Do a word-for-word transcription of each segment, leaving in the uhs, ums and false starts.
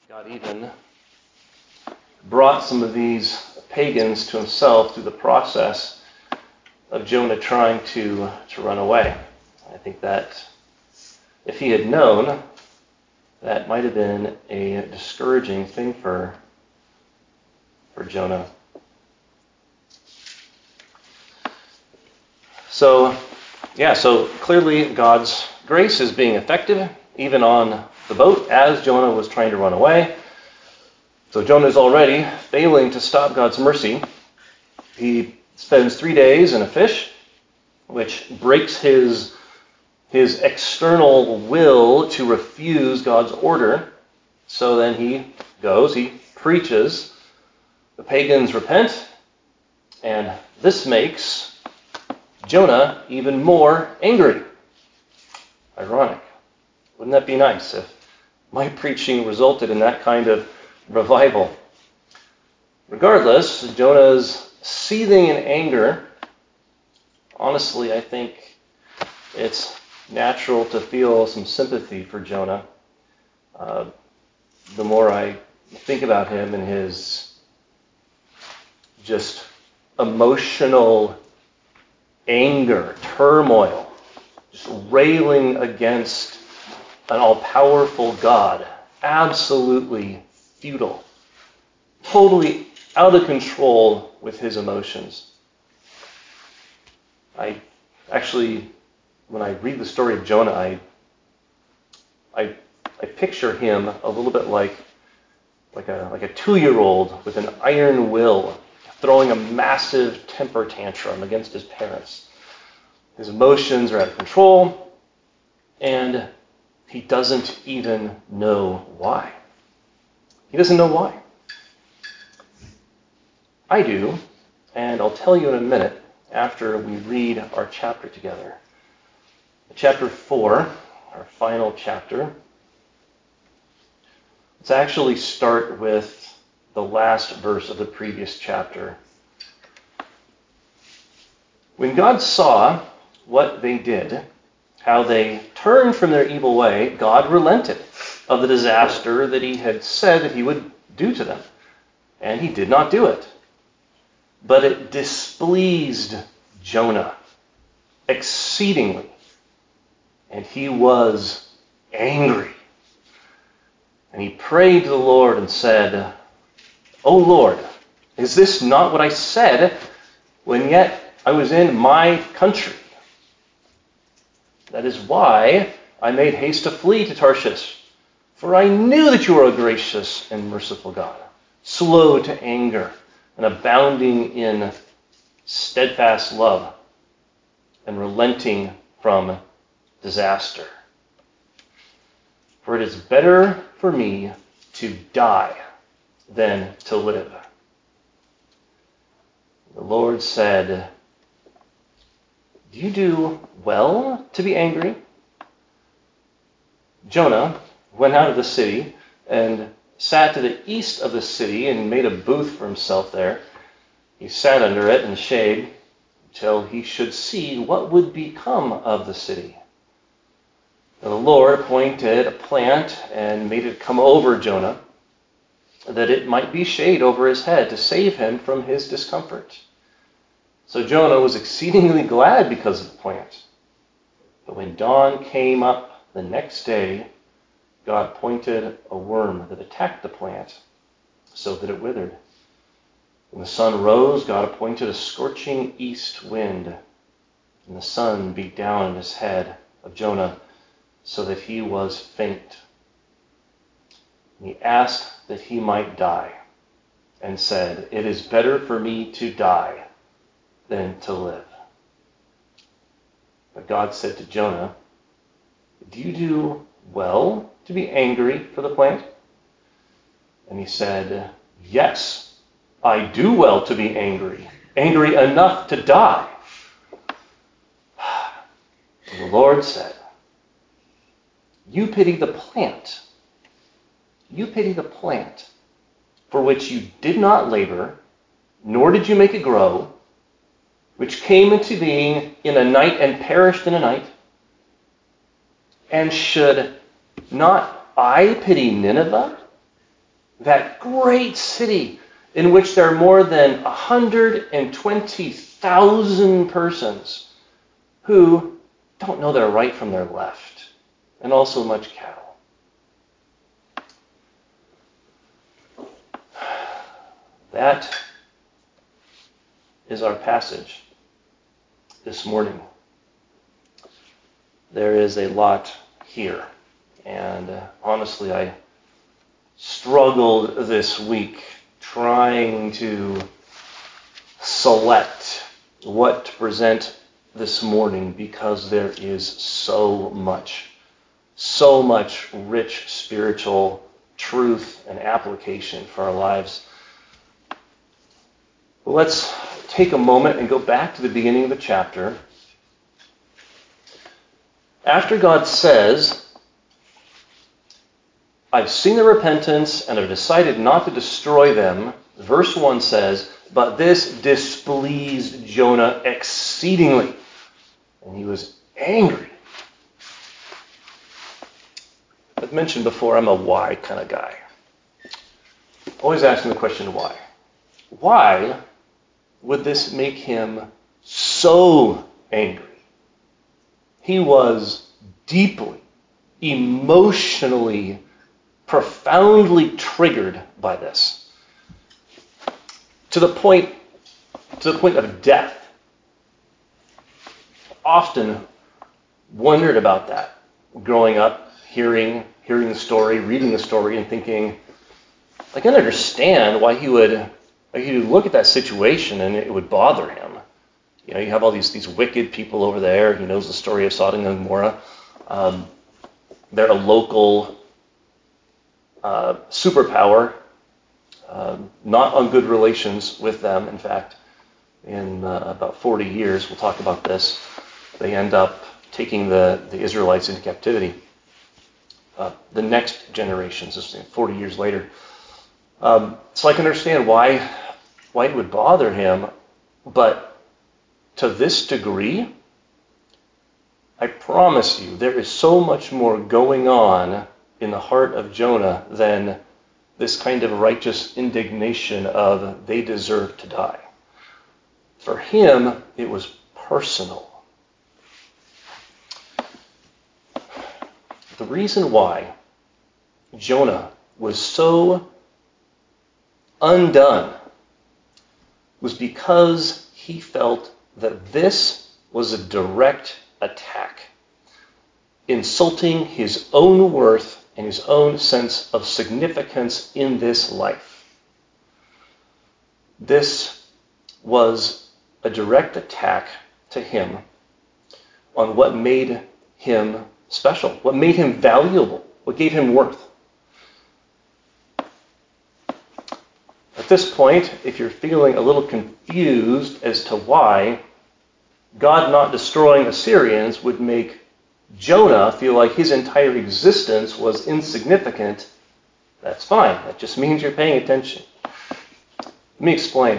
God even brought some of these pagans to himself through the process of Jonah trying to, to run away. I think that if he had known, that might have been a discouraging thing for, for Jonah. So, yeah, so clearly God's grace is being effective even on the boat as Jonah was trying to run away. So Jonah is already failing to stop God's mercy. He spends three days in a fish, which breaks his, his external will to refuse God's order. So then he goes, he preaches, the pagans repent, and this makes Jonah even more angry. Ironic. Wouldn't that be nice if my preaching resulted in that kind of revival? Regardless, Jonah's seething in anger. Honestly, I think it's natural to feel some sympathy for Jonah. Uh, the more I think about him and his just emotional anger, turmoil, just railing against an all-powerful God, absolutely futile, totally out of control with his emotions. I actually, when I read the story of Jonah, I, I, I picture him a little bit like, like a like a two-year-old with an iron will, throwing a massive temper tantrum against his parents. His emotions are out of control, and he doesn't even know why. He doesn't know why. I do, and I'll tell you in a minute after we read our chapter together. Chapter four, our final chapter. Let's actually start with the last verse of the previous chapter. When God saw what they did, how they turned from their evil way, God relented of the disaster that he had said that he would do to them. And he did not do it. But it displeased Jonah exceedingly. And he was angry. And he prayed to the Lord and said, "O Lord, is this not what I said when yet I was in my country? That is why I made haste to flee to Tarshish, for I knew that you are a gracious and merciful God, slow to anger and abounding in steadfast love and relenting from disaster. For it is better for me to die than to live." The Lord said, "Do you do well to be angry?" Jonah went out of the city and sat to the east of the city and made a booth for himself there. He sat under it in the shade until he should see what would become of the city. And the Lord appointed a plant and made it come over Jonah, that it might be shade over his head to save him from his discomfort. So Jonah was exceedingly glad because of the plant. But when dawn came up the next day, God appointed a worm that attacked the plant so that it withered. When the sun rose, God appointed a scorching east wind, and the sun beat down on his head of Jonah so that he was faint. And he asked that he might die and said, "It is better for me to die than to live." But God said to Jonah, "Do you do well to be angry for the plant?" And he said, "Yes, I do well to be angry, angry enough to die." And the Lord said, "You pity the plant. You pity the plant for which you did not labor, nor did you make it grow, which came into being in a night and perished in a night. And should not I pity Nineveh, that great city in which there are more than one hundred twenty thousand persons who don't know their right from their left, and also much cattle. That is our passage this morning. There is a lot here, and uh, honestly, I struggled this week trying to select what to present this morning because there is so much, so much rich spiritual truth and application for our lives. Let's take a moment and go back to the beginning of the chapter. After God says, I've seen the repentance and I've decided not to destroy them, verse one says, but this displeased Jonah exceedingly, and he was angry. I've mentioned before, I'm a why kind of guy. Always asking the question, why? Why would this make him so angry? He was deeply, emotionally, profoundly triggered by this. To the point, to the point of death. Often wondered about that growing up, hearing, hearing the story, reading the story, and thinking, I can understand why he would, why he would look at that situation and it would bother him. You know, you have all these these wicked people over there. He knows the story of Sodom and Gomorrah. Um, they're a local uh, superpower, uh, not on good relations with them. In fact, in uh, about forty years, we'll talk about this, they end up taking the, the Israelites into captivity. Uh, the next generations, this is forty years later. Um, so I can understand why why it would bother him, but to this degree, I promise you, there is so much more going on in the heart of Jonah than this kind of righteous indignation of they deserve to die. For him, it was personal. The reason why Jonah was so undone was because he felt that this was a direct attack, insulting his own worth and his own sense of significance in this life. This was a direct attack to him on what made him special, what made him valuable, what gave him worth. At this point, if you're feeling a little confused as to why God not destroying Assyrians would make Jonah feel like his entire existence was insignificant, that's fine. That just means you're paying attention. Let me explain.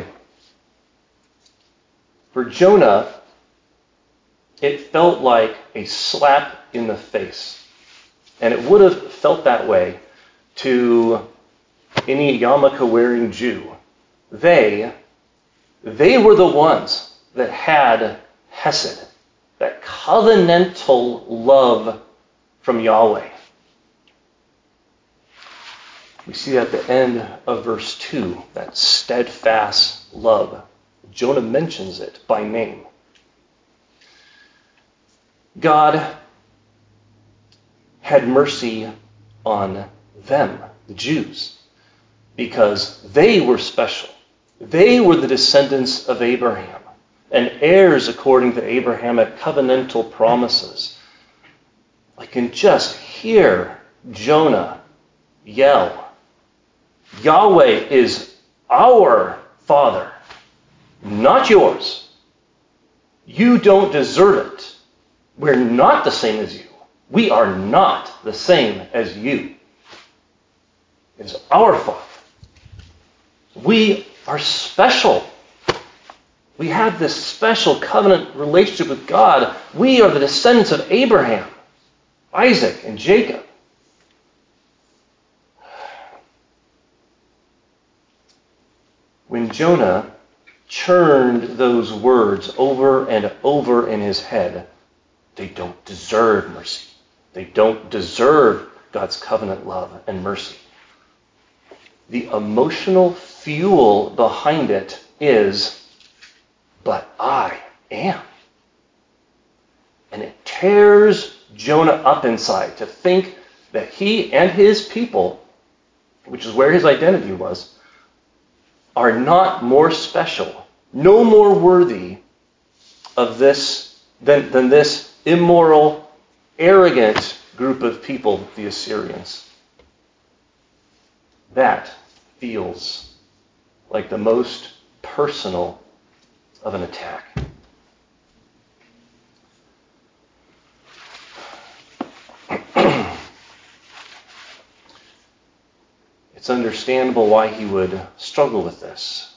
For Jonah, it felt like a slap in the face. And it would have felt that way to any yarmulke-wearing Jew. They, they were the ones that had Hesed, that covenantal love from Yahweh. We see at the end of verse two, that steadfast love. Jonah mentions it by name. God had mercy on them, the Jews, because they were special. They were the descendants of Abraham and heirs according to Abrahamic covenantal promises. I can just hear Jonah yell, Yahweh is our Father, not yours. You don't deserve it. We're not the same as you. We are not the same as you. It is our Father. We are special. We have this special covenant relationship with God. We are the descendants of Abraham, Isaac, and Jacob. when Jonah churned those words over and over in his head, they don't deserve mercy. They don't deserve God's covenant love and mercy. The emotional fuel behind it is, but I am. And it tears Jonah up inside to think that he and his people, which is where his identity was, are not more special, no more worthy of this than, than this immoral, arrogant group of people, the Assyrians. That feels like the most personal of an attack. It's understandable why he would struggle with this.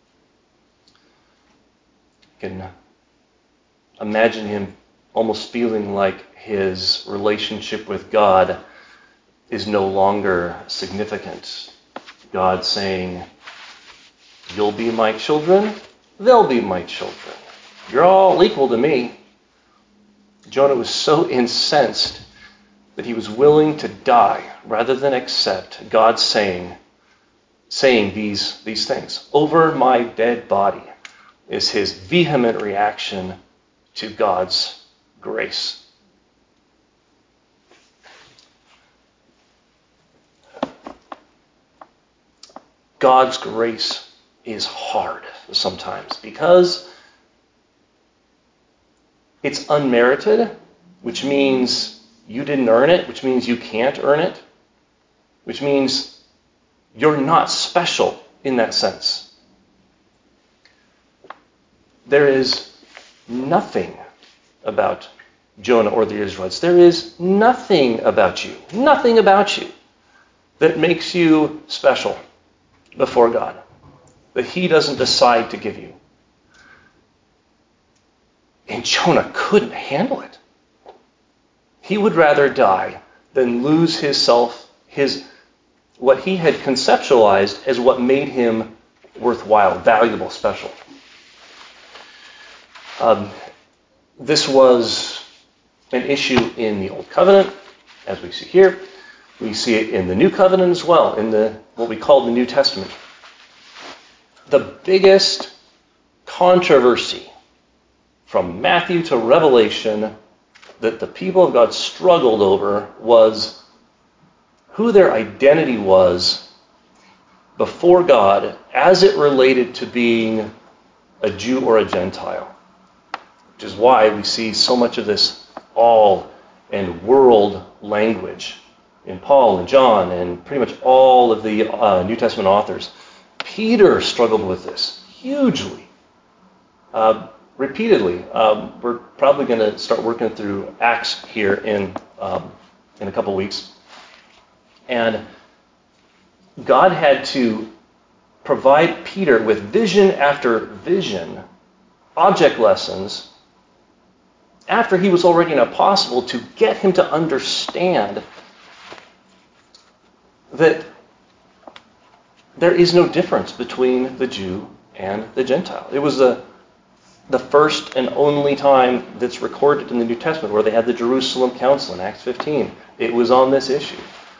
You can imagine him almost feeling like his relationship with God is no longer significant. God saying, you'll be my children, they'll be my children. You're all equal to me. Jonah was so incensed that he was willing to die rather than accept God saying, saying these, these things. Over my dead body is his vehement reaction to God's grace. God's grace is hard sometimes because it's unmerited, which means you didn't earn it, which means you can't earn it, which means you're not special in that sense. There is nothing about Jonah or the Israelites. There is nothing about you, nothing about you that makes you special before God, that he doesn't decide to give you. And Jonah couldn't handle it. He would rather die than lose his self, his what he had conceptualized as what made him worthwhile, valuable, special. Um, this was an issue in the Old Covenant, as we see here. We see it in the New Covenant as well, in the what we call the New Testament. The biggest controversy from Matthew to Revelation that the people of God struggled over was who their identity was before God as it related to being a Jew or a Gentile. Which is why we see so much of this all and world language in Paul and John and pretty much all of the uh, New Testament authors. Peter struggled with this hugely, uh, repeatedly. Um, we're probably going to start working through Acts here in um, in a couple weeks. And God had to provide Peter with vision after vision, object lessons, after he was already an apostle, to get him to understand that there is no difference between the Jew and the Gentile. It was the, the first and only time that's recorded in the New Testament where they had the Jerusalem Council in Acts fifteen. It was on this issue.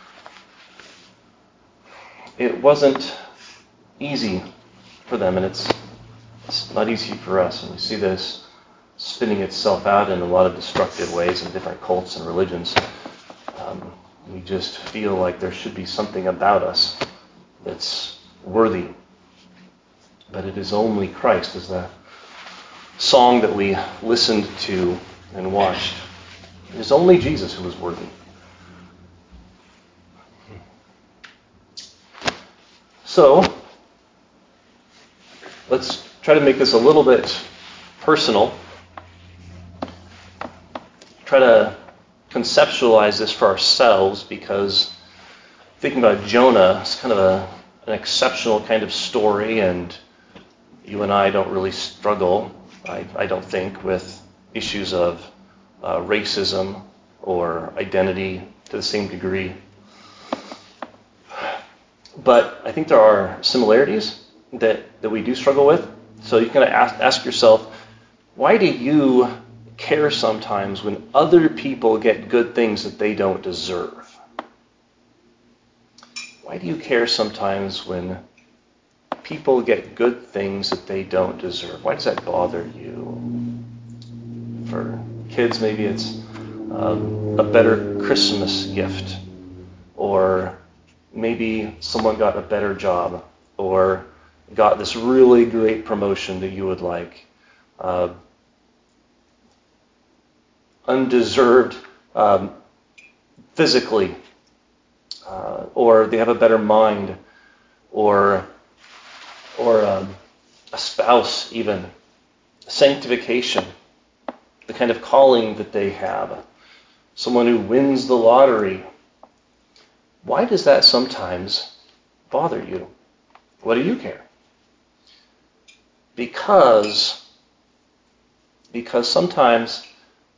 It wasn't easy for them, and it's, it's not easy for us. And we see this spinning itself out in a lot of destructive ways in different cults and religions. Um, we just feel like there should be something about us that's worthy. But it is only Christ, as the song that we listened to and watched. It is only Jesus who is worthy. So, let's try to make this a little bit personal. Try to conceptualize this for ourselves, because thinking about Jonah is kind of a, an exceptional kind of story, and you and I don't really struggle, I, I don't think, with issues of uh, racism or identity to the same degree. But I think there are similarities that, that we do struggle with. So you kind of ask, ask yourself, why do you care sometimes when other people get good things that they don't deserve? Why do you care sometimes when people get good things that they don't deserve? Why does that bother you? For kids, maybe it's um, a better Christmas gift, or maybe someone got a better job, or got this really great promotion that you would like. Uh, undeserved um, physically, uh, or they have a better mind, or or um, a spouse even, sanctification, the kind of calling that they have, someone who wins the lottery. Why does that sometimes bother you? What do you care? Because, because sometimes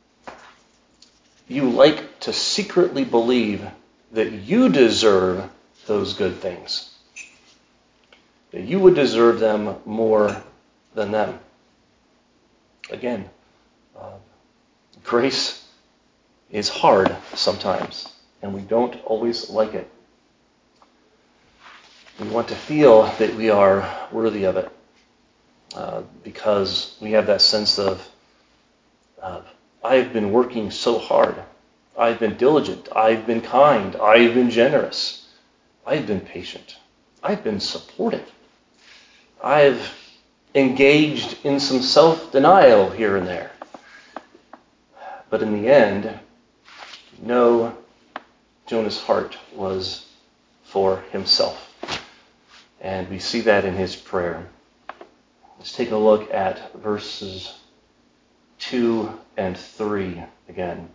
you like to secretly believe that you deserve those good things, that you would deserve them more than them. Again, uh, grace is hard sometimes, and we don't always like it. We want to feel that we are worthy of it uh, because we have that sense of, uh, I've been working so hard. I've been diligent. I've been kind. I've been generous. I've been patient. I've been supportive. I've engaged in some self-denial here and there. But in the end, no, Jonah's heart was for himself. And we see that in his prayer. Let's take a look at verses two and three again.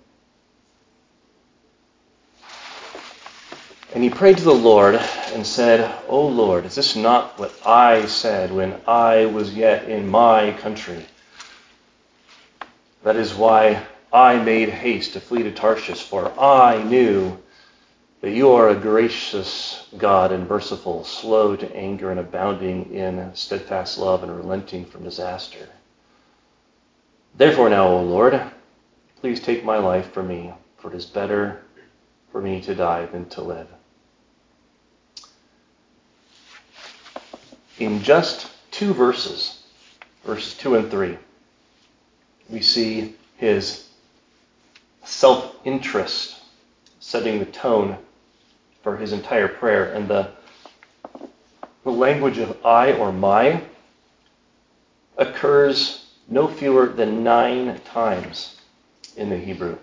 And he prayed to the Lord and said, O Lord, is this not what I said when I was yet in my country? That is why I made haste to flee to Tarshish, for I knew that you are a gracious God and merciful, slow to anger and abounding in steadfast love and relenting from disaster. Therefore now, O Lord, please take my life from me, for it is better for me to die than to live. In just two verses, verses two and three, we see his self-interest setting the tone for his entire prayer. And the, the language of I or my occurs no fewer than nine times in the Hebrew.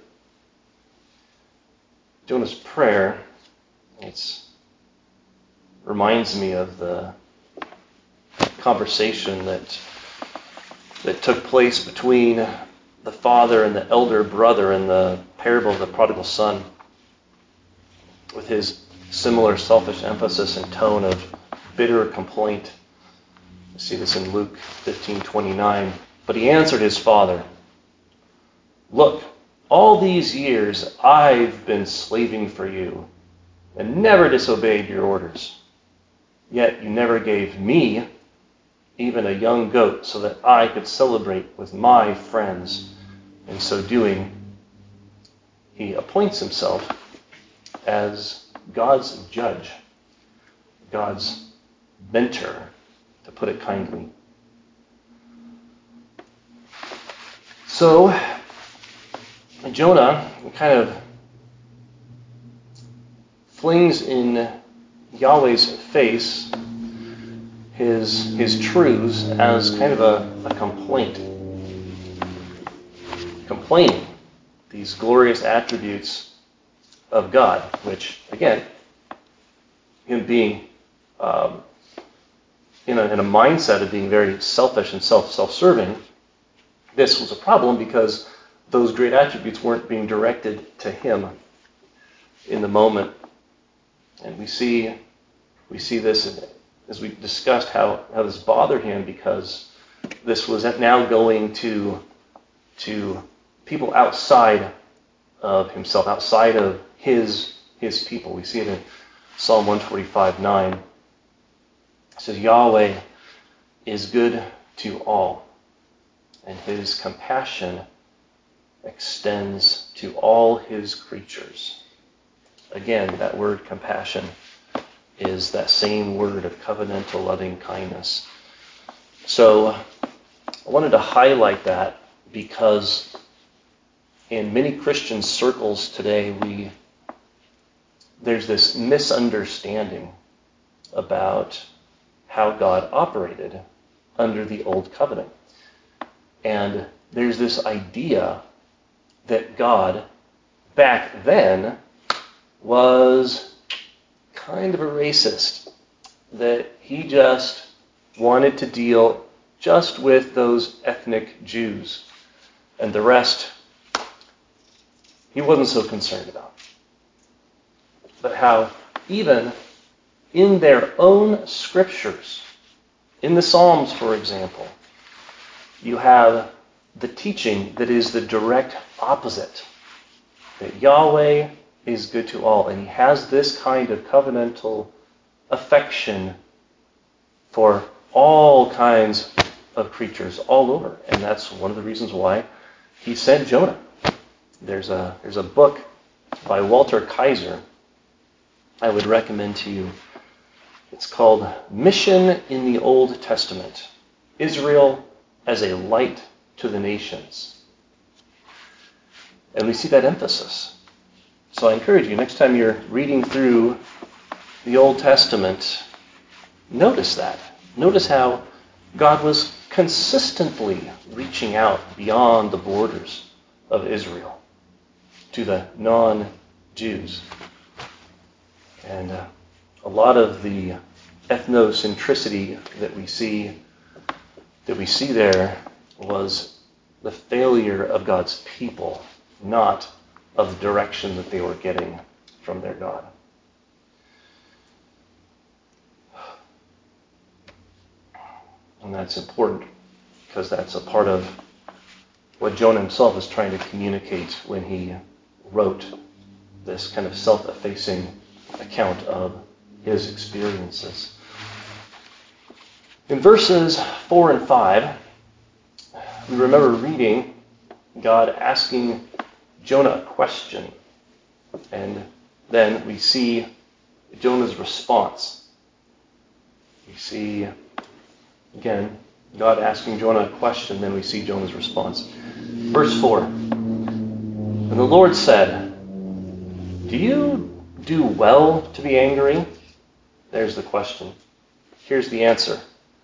Jonah's prayer, it reminds me of the conversation that that took place between the father and the elder brother in the parable of the prodigal son, with his similar selfish emphasis and tone of bitter complaint. You see this in Luke fifteen twenty-nine. But he answered his father, Look, all these years I've been slaving for you and never disobeyed your orders. Yet you never gave me even a young goat so that I could celebrate with my friends. In so doing, he appoints himself as God's judge, God's mentor, to put it kindly. So, Jonah kind of flings in Yahweh's face his his truths as kind of a, a complaint. Complaining these glorious attributes of God, which, again, him being um, in, a, in a mindset of being very selfish and self, self-serving, this was a problem because those great attributes weren't being directed to him in the moment. And we see we see this in, as we discussed how, how this bothered him, because this was now going to to people outside of himself, outside of his his people. We see it in Psalm one forty-five nine. It says, Yahweh is good to all, and his compassion extends to all his creatures. Again, that word compassion is that same word of covenantal loving kindness. So I wanted to highlight that because in many Christian circles today, we there's this misunderstanding about how God operated under the Old Covenant. And there's this idea that God, back then, was kind of a racist, that he just wanted to deal just with those ethnic Jews, and the rest he wasn't so concerned about. But how even in their own scriptures, in the Psalms, for example, you have the teaching that is the direct opposite, that Yahweh is good to all, and he has this kind of covenantal affection for all kinds of creatures all over. And that's one of the reasons why he sent Jonah. There's a there's a book by Walter Kaiser I would recommend to you. It's called Mission in the Old Testament, Israel as a Light to the Nations. And we see that emphasis. So I encourage you, next time you're reading through the Old Testament, notice that. Notice how God was consistently reaching out beyond the borders of Israel to the non-Jews. And uh, a lot of the ethnocentricity that we see that we see there was the failure of God's people, not of the direction that they were getting from their God. And that's important because that's a part of what Jonah himself is trying to communicate when he wrote this kind of self-effacing account of his experiences. In verses four and five, we remember reading God asking Jonah a question, and then we see Jonah's response. We see, again, God asking Jonah a question, then we see Jonah's response. Verse four, and the Lord said, "Do you do well to be angry?" There's the question. Here's the answer.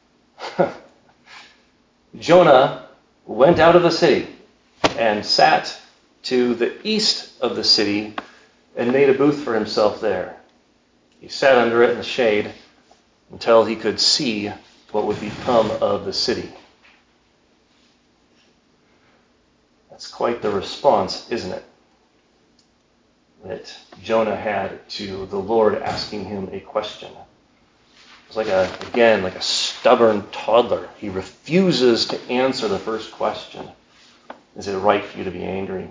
Jonah went out of the city and sat to the east of the city and made a booth for himself there. He sat under it in the shade until he could see what would become of the city. That's quite the response, isn't it? That Jonah had to the Lord asking him a question. It's like a, again, like a stubborn toddler. He refuses to answer the first question. Is it right for you to be angry?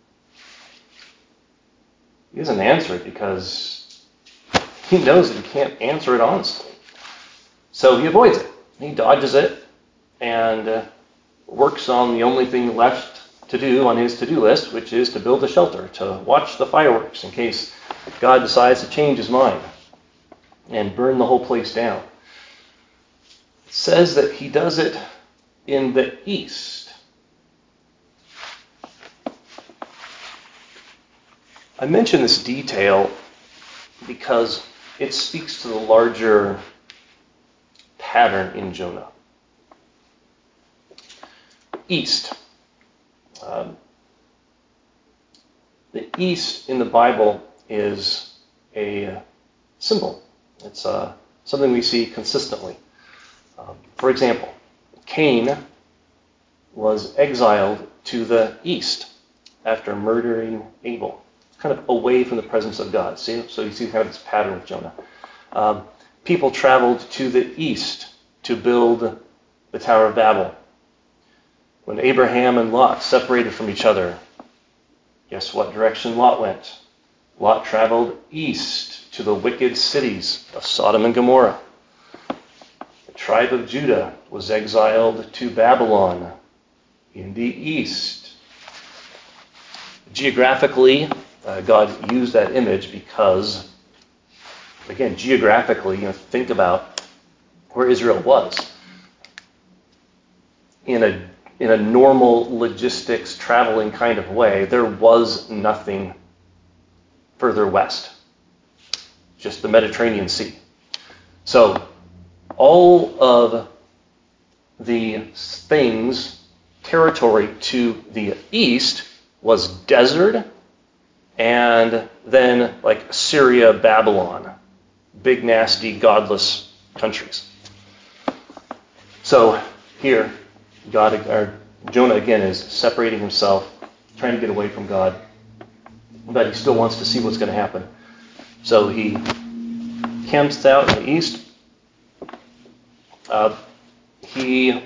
He doesn't answer it because he knows that he can't answer it honestly. So he avoids it. He dodges it and uh, works on the only thing left to do on his to-do list, which is to build a shelter, to watch the fireworks in case God decides to change his mind and burn the whole place down. It says that he does it in the east. I mention this detail because it speaks to the larger pattern in Jonah. East. Um, the east in the Bible is a symbol. It's uh, something we see consistently. Um, for example, Cain was exiled to the east after murdering Abel, kind of away from the presence of God. See? So you see kind of this pattern with Jonah. Um, people traveled to the east to build the Tower of Babel. When Abraham and Lot separated from each other, guess what direction Lot went? Lot traveled east to the wicked cities of Sodom and Gomorrah. tribe of Judah was exiled to Babylon in the east. Geographically, uh, God used that image because, again, geographically, you know, think about where Israel was. In a in a normal logistics traveling kind of way, there was nothing further west, just the Mediterranean Sea. So all of the things, territory to the east was desert, and then like Syria, Babylon, big, nasty, godless countries. So here, God, or Jonah again is separating himself, trying to get away from God, but he still wants to see what's going to happen. So he camps out in the east. Uh, he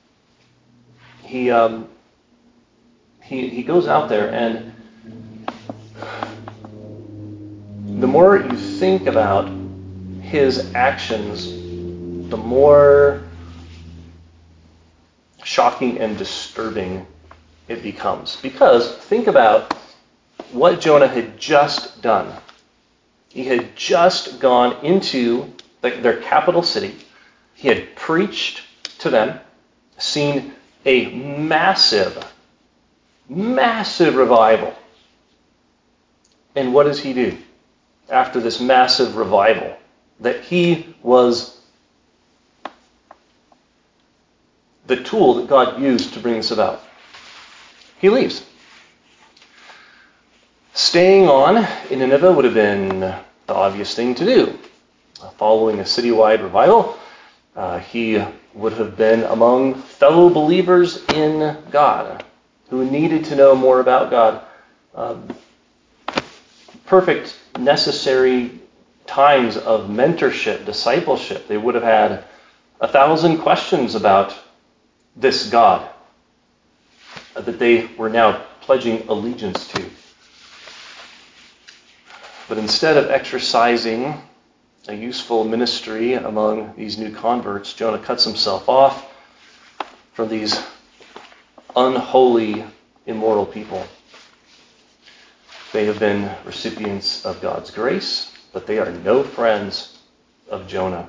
he um, he he goes out there, and the more you think about his actions, the more shocking and disturbing it becomes. Because think about what Jonah had just done. He had just gone into their capital city. He had preached to them, seen a massive, massive revival. And what does he do after this massive revival that he was the tool that God used to bring this about? He leaves. Staying on in Nineveh would have been the obvious thing to do. Following a citywide revival, uh, he would have been among fellow believers in God who needed to know more about God. Um, perfect, necessary times of mentorship, discipleship. They would have had a thousand questions about this God that they were now pledging allegiance to. But instead of exercising a useful ministry among these new converts, Jonah cuts himself off from these unholy, immoral people. They have been recipients of God's grace, but they are no friends of Jonah.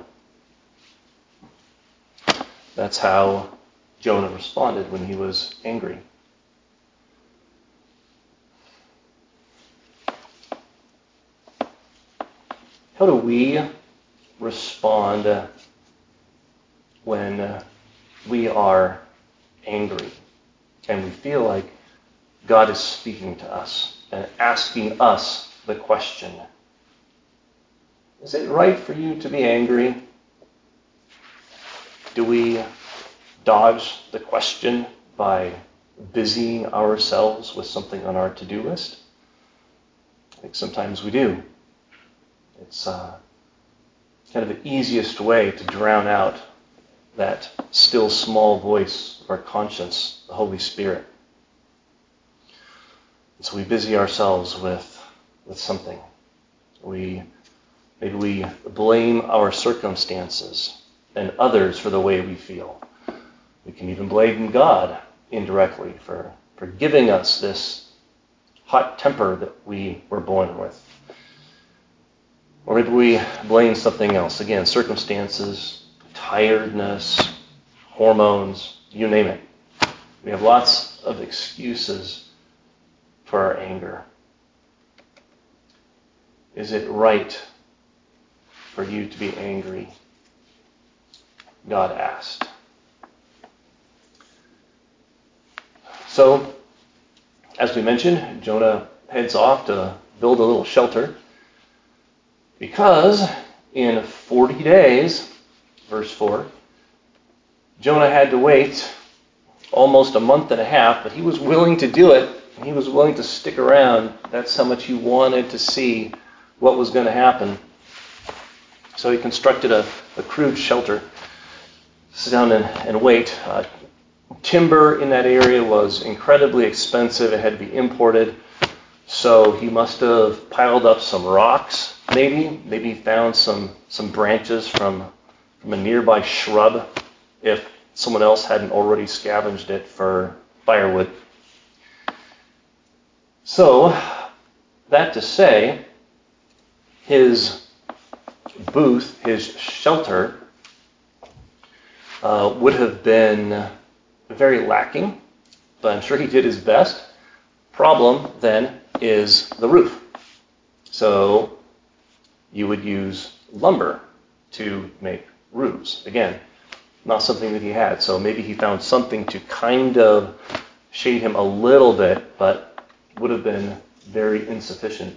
That's how Jonah responded when he was angry. How do we respond when we are angry and we feel like God is speaking to us and asking us the question, is it right for you to be angry? Do we dodge the question by busying ourselves with something on our to-do list? I think sometimes we do. It's uh, kind of the easiest way to drown out that still small voice of our conscience, the Holy Spirit. And so we busy ourselves with, with something. We maybe we blame our circumstances and others for the way we feel. We can even blame God indirectly for, for giving us this hot temper that we were born with. Or maybe we blame something else. Again, circumstances, tiredness, hormones, you name it. We have lots of excuses for our anger. Is it right for you to be angry? God asked. So, as we mentioned, Jonah heads off to build a little shelter because in forty days, verse four, Jonah had to wait almost a month and a half, but he was willing to do it. He was willing to stick around. That's how much he wanted to see what was going to happen. So he constructed a, a crude shelter, sit down and, and wait. Uh, timber in that area was incredibly expensive. It had to be imported. So he must have piled up some rocks, maybe. Maybe found some, some branches from, from a nearby shrub if someone else hadn't already scavenged it for firewood. So, that to say, his booth, his shelter, uh, would have been very lacking, but I'm sure he did his best. Problem, then, is the roof. So, you would use lumber to make roofs. Again, not something that he had. So maybe he found something to kind of shade him a little bit, but would have been very insufficient.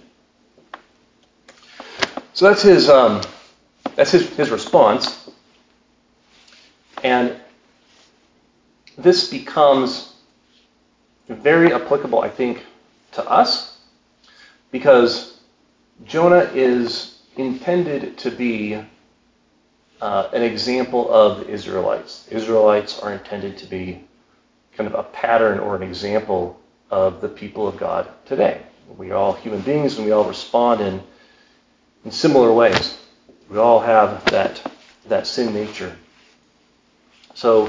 So that's his um, that's his, his response. And this becomes very applicable, I think, to us, because Jonah is intended to be uh, an example of the Israelites. The Israelites are intended to be kind of a pattern or an example of the people of God today. We are all human beings and we all respond in, in similar ways. We all have that, that sin nature. So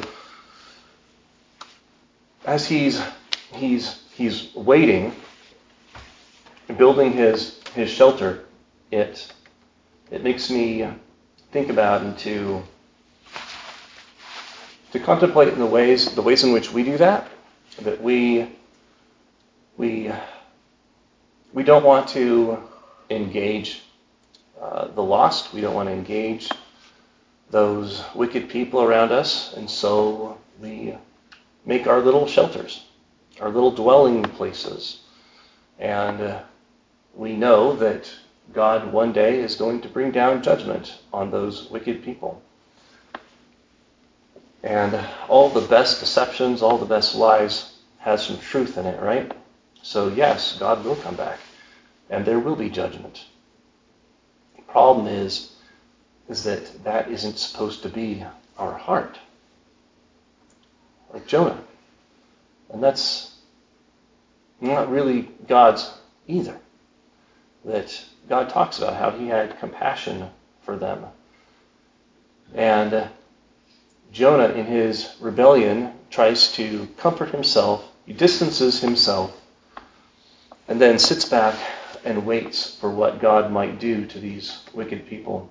as he's he's he's waiting, building his his shelter, it it makes me think about and to to contemplate in the ways the ways in which we do that. That we we we don't want to engage uh, the lost. We don't want to engage those wicked people around us, and so we make our little shelters, our little dwelling places. And uh, we know that God one day is going to bring down judgment on those wicked people. And all the best deceptions, all the best lies has some truth in it, right? So yes, God will come back, and there will be judgment. The problem is, is that that isn't supposed to be our heart. Like Jonah. And that's not really God's either. That God talks about how he had compassion for them. And Jonah, in his rebellion, tries to comfort himself. He distances himself and then sits back and waits for what God might do to these wicked people.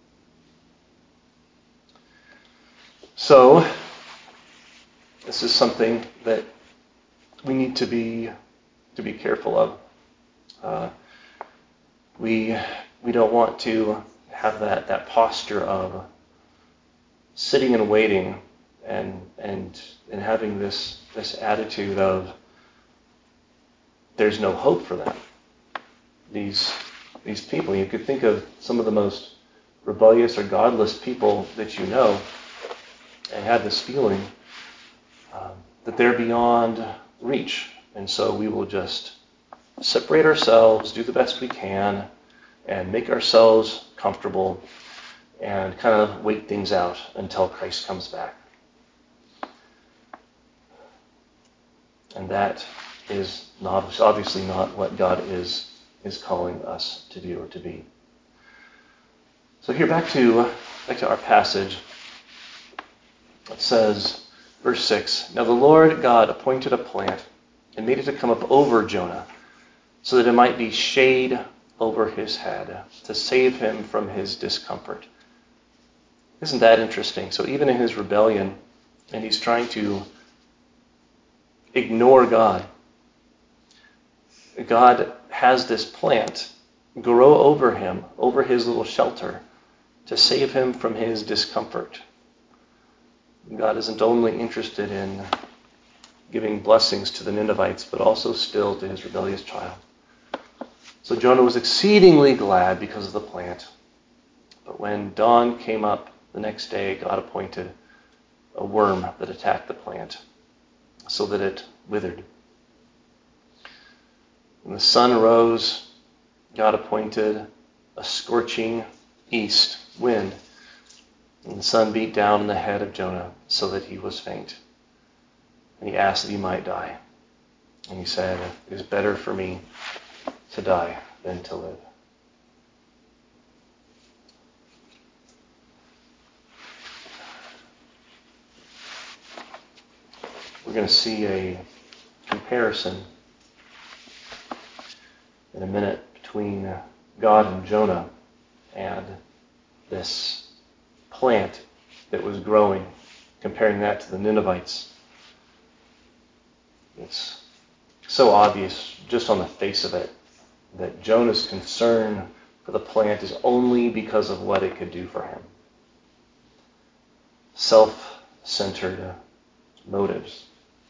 So, this is something that we need to be to be careful of. Uh, we we don't want to have that, that posture of sitting and waiting and and and having this this attitude of there's no hope for them. These these people, you could think of some of the most rebellious or godless people that you know, and have this feeling um, that they're beyond reach. And so we will just separate ourselves, do the best we can, and make ourselves comfortable and kind of wait things out until Christ comes back. And that is not obviously not what God is is calling us to do or to be. So here back to back to our passage. It says, verse six, "Now the Lord God appointed a plant and made it to come up over Jonah, so that it might be shade over his head, to save him from his discomfort." Isn't that interesting? So even in his rebellion, and he's trying to ignore God, God has this plant grow over him, over his little shelter, to save him from his discomfort. God isn't only interested in giving blessings to the Ninevites, but also still to his rebellious child. So Jonah was exceedingly glad because of the plant. But when dawn came up the next day, God appointed a worm that attacked the plant, so that it withered. When the sun rose, God appointed a scorching east wind, and the sun beat down on the head of Jonah, so that he was faint. And he asked that he might die. And he said, "It is better for me to die than to live." we're going to see a comparison in a minute between God and Jonah and this plant that was growing, comparing that to the Ninevites. It's so obvious just on the face of it that Jonah's concern for the plant is only because of what it could do for him. Self-centered motives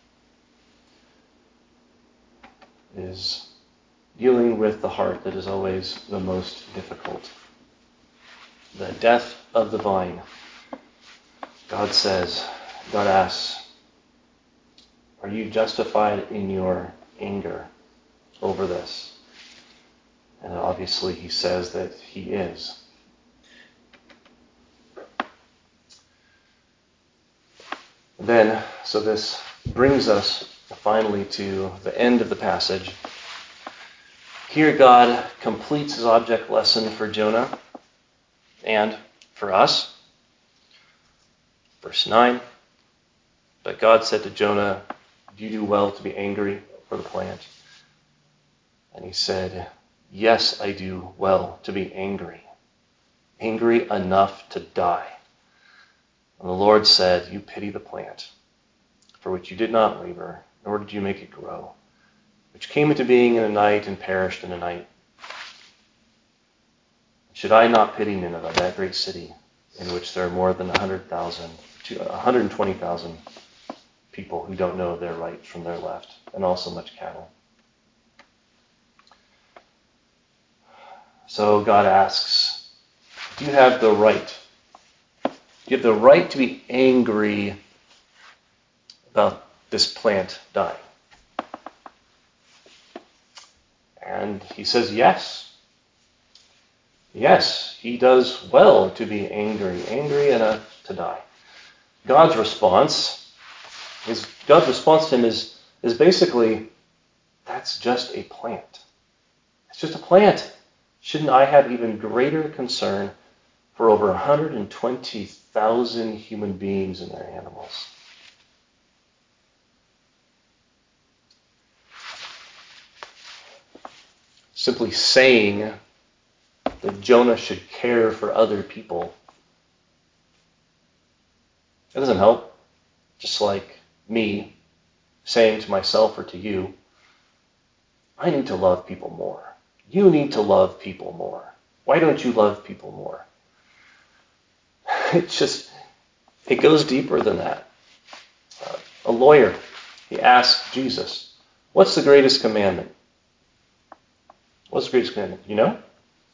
is dealing with the heart that is always the most difficult. The death of the vine. God says, God asks, are you justified in your anger over this? And obviously he says that he is. Then, so this brings us finally to the end of the passage. Here God completes his object lesson for Jonah and for us. Verse nine, but God said to Jonah, do you do well to be angry for the plant? And he said, yes, I do well to be angry, angry enough to die. And the Lord said, you pity the plant, for which you did not labor, nor did you make it grow, which came into being in a night and perished in a night. Should I not pity Nineveh, that great city, in which there are more than one hundred thousand, one hundred twenty thousand people who don't know their right from their left, and also much cattle? So God asks, do you have the right? Do you have the right to be angry about this plant dying? And he says, yes. Yes, he does well to be angry, angry enough to die. God's response is God's response to him is, is basically, that's just a plant. It's just a plant. Shouldn't I have even greater concern for over one hundred twenty thousand human beings and their animals? Simply saying that Jonah should care for other people, that doesn't help. Just like me saying to myself or to you, I need to love people more. You need to love people more. Why don't you love people more? It just, it goes deeper than that. Uh, a lawyer, he asked Jesus, what's the greatest commandment? What's the greatest commandment? You know?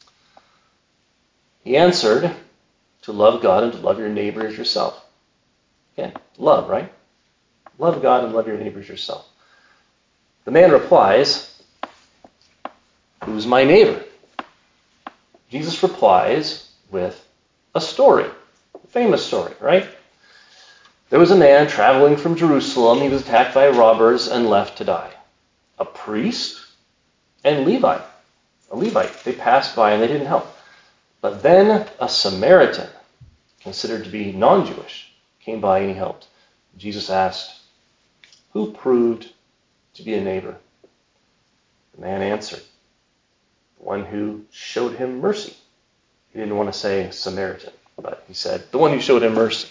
He answered, to love God and to love your neighbor as yourself. Again, love, right? Love God and love your neighbor as yourself. The man replies, who's my neighbor? Jesus replies with a story, a famous story, right? There was a man traveling from Jerusalem. He was attacked by robbers and left to die. A priest and Levite, a Levite, they passed by and they didn't help. But then a Samaritan, considered to be non-Jewish, came by and he helped. Jesus asked, who proved to be a neighbor? The man answered, the one who showed him mercy. He didn't want to say Samaritan, but he said, the one who showed him mercy.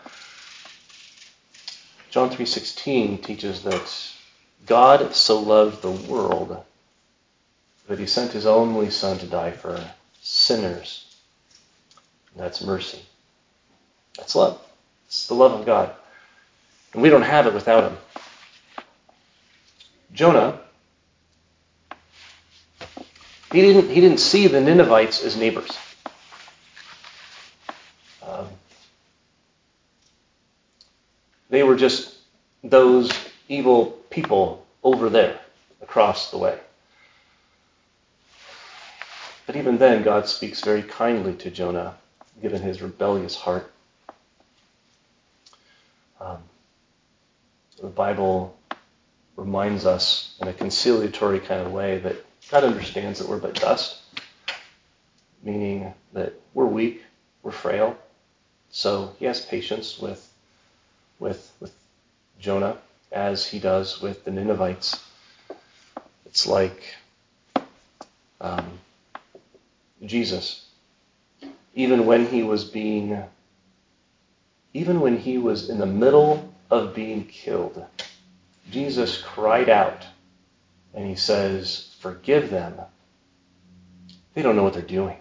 John three sixteen teaches that God so loved the world that he sent his only son to die for sinners. And that's mercy. That's love. It's the love of God. And we don't have it without him. Jonah, he didn't, he didn't see the Ninevites as neighbors. Um, they were just those evil people over there, across the way. But even then, God speaks very kindly to Jonah, given his rebellious heart. Um, the Bible reminds us in a conciliatory kind of way that God understands that we're but dust, meaning that we're weak, we're frail. So he has patience with, with, with Jonah. as he does with the Ninevites. It's like um, Jesus. Even when he was being, even when he was in the middle of being killed, Jesus cried out and he says, "Forgive them. They don't know what they're doing."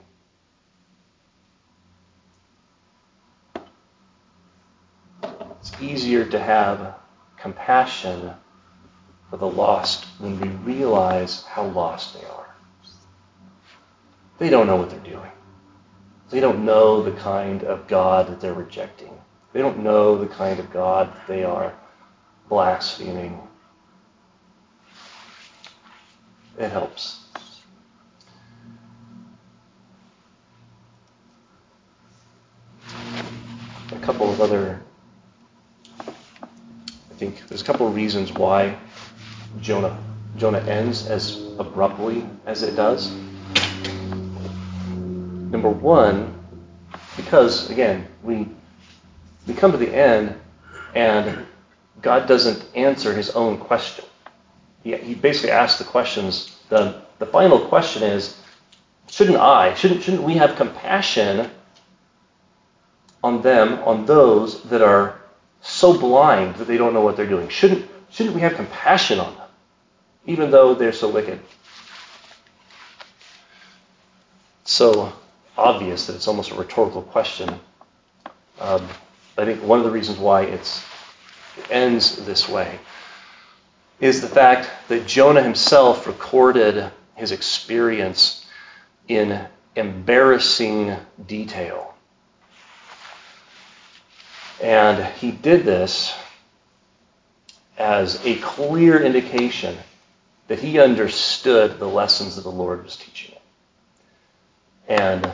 It's easier to have compassion for the lost when we realize how lost they are. They don't know what they're doing. They don't know the kind of God that they're rejecting. They don't know the kind of God that they are blaspheming. It helps. A couple of other, I think there's a couple of reasons why Jonah Jonah ends as abruptly as it does. Number one, because again, we we come to the end and God doesn't answer his own question. He, he basically asks the questions. The the final question is, shouldn't I, shouldn't shouldn't we have compassion on them, on those that are so blind that they don't know what they're doing? Shouldn't shouldn't we have compassion on them, even though they're so wicked? So obvious that it's almost a rhetorical question. Um, I think one of the reasons why it's, it ends this way is the fact that Jonah himself recorded his experience in embarrassing detail. And he did this as a clear indication that he understood the lessons that the Lord was teaching him. And,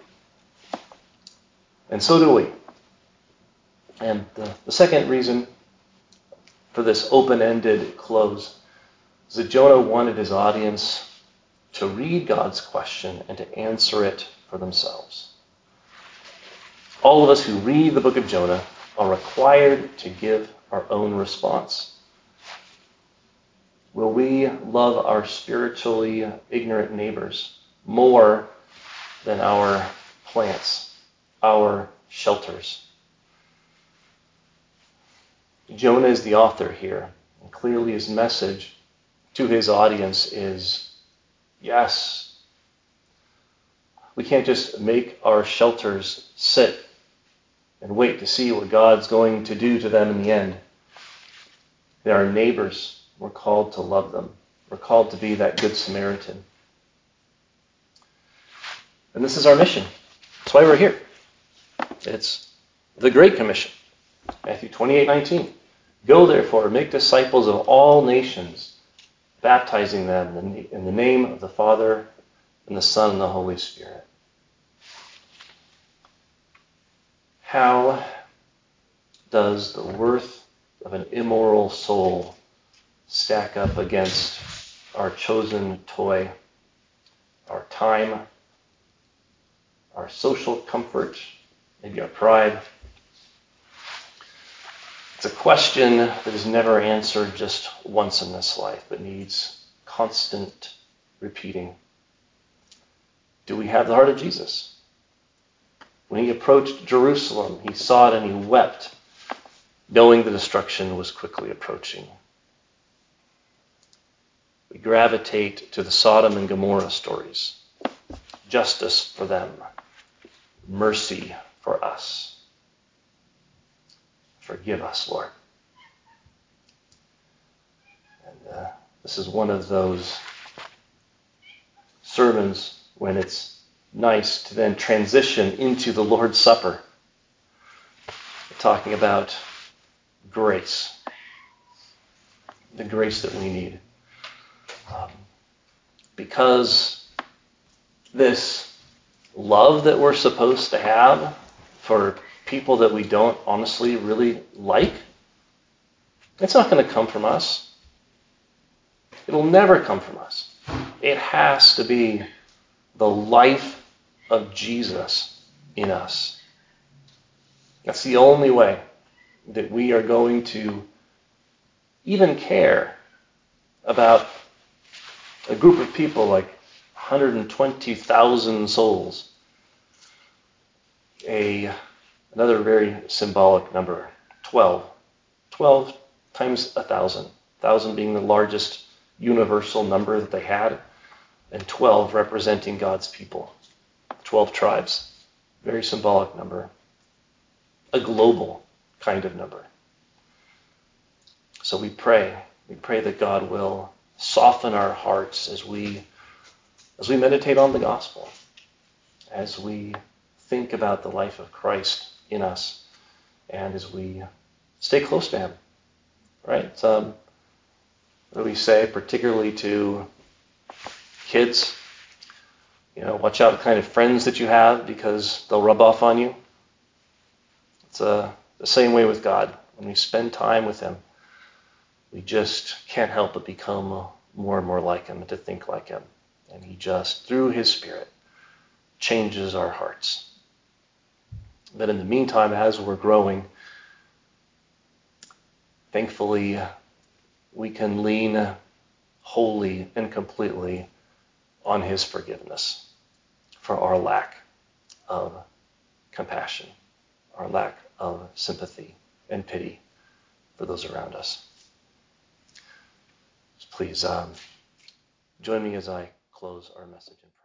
and so do we. And the, the second reason for this open-ended close is that Jonah wanted his audience to read God's question and to answer it for themselves. All of us who read the book of Jonah are required to give our own response. Will we love our spiritually ignorant neighbors more than our plants, our shelters? Jonah is the author here, and clearly his message to his audience is, yes, we can't just make our shelters sit and wait to see what God's going to do to them in the end. They are neighbors. We're called to love them. We're called to be that good Samaritan. And this is our mission. That's why we're here. It's the Great Commission. Matthew twenty-eight nineteen. Go therefore, make disciples of all nations, baptizing them in the, in the name of the Father and the Son and the Holy Spirit. How does the worth of an immoral soul stack up against our chosen toy, our time, our social comfort, maybe our pride? It's a question that is never answered just once in this life, but needs constant repeating. Do we have the heart of Jesus? When he approached Jerusalem, he saw it and he wept, knowing the destruction was quickly approaching. We gravitate to the Sodom and Gomorrah stories. Justice for them. Mercy for us. Forgive us, Lord. And uh, this is one of those sermons when it's nice to then transition into the Lord's Supper, talking about grace, the grace that we need. Um, because this love that we're supposed to have for people that we don't honestly really like, it's not going to come from us. It'll never come from us. It has to be the life of Jesus in us. That's the only way that we are going to even care about a group of people like one hundred twenty thousand souls. A, another very symbolic number, twelve. twelve times a thousand. one thousand being the largest universal number that they had, and twelve representing God's people. twelve tribes. Very symbolic number. A global kind of number. So we pray. We pray that God will soften our hearts as we as we meditate on the gospel, as we think about the life of Christ in us, and as we stay close to him. Right? Um, what do we say, particularly to kids? You know, watch out the kind of friends that you have because they'll rub off on you. It's uh, the same way with God. When we spend time with him, we just can't help but become more and more like him and to think like him. And he just, through his Spirit, changes our hearts. But in the meantime, as we're growing, thankfully, we can lean wholly and completely on his forgiveness for our lack of compassion, our lack of sympathy and pity for those around us. Please um, join me as I close our message in prayer.